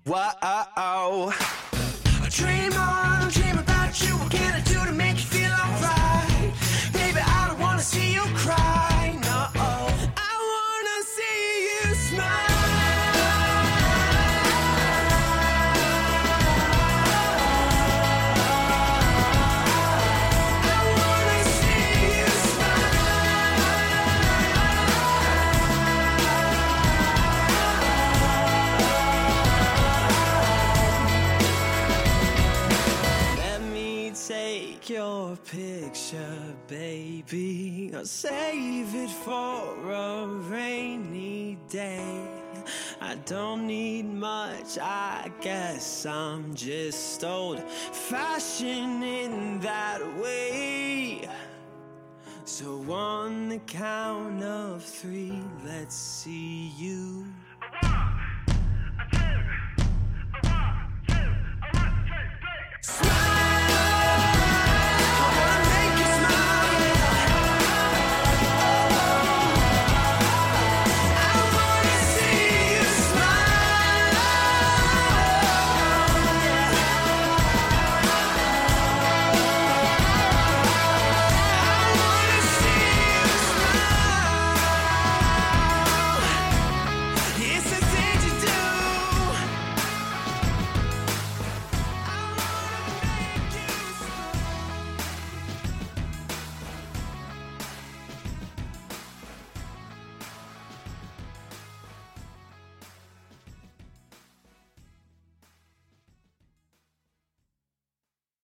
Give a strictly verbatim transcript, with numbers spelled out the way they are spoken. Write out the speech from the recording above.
Whoa. I dream on, dream about you. What can I do to make you feel alright? Baby, I don't wanna see you cry. No, I wanna see you smile. Take your picture, baby. I'll save it for a rainy day. I don't need much, I guess I'm just old-fashioned in that way. So on the count of three, let's see you